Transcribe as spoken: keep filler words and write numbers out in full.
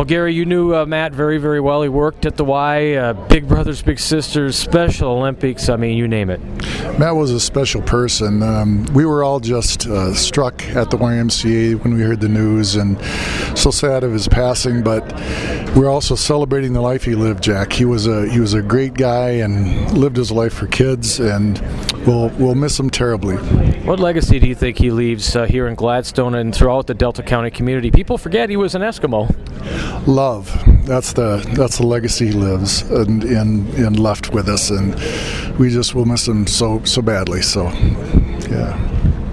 Well, Gary, you knew uh, Matt very, very well. He worked at the Y, uh, Big Brothers Big Sisters, Special Olympics, I mean, you name it. Matt was a special person. Um, we were all just uh, struck at the Y M C A when we heard the news, and so sad of his passing, but we're also celebrating the life he lived, Jack. He was a he was a great guy and lived his life for kids, and we'll, we'll miss him terribly. What legacy do you think he leaves uh, here in Gladstone and throughout the Delta County community? People forget he was an Eskimo. Love. That's the that's the legacy he lives and, and and left with us, and we just will miss him so so badly. So, yeah.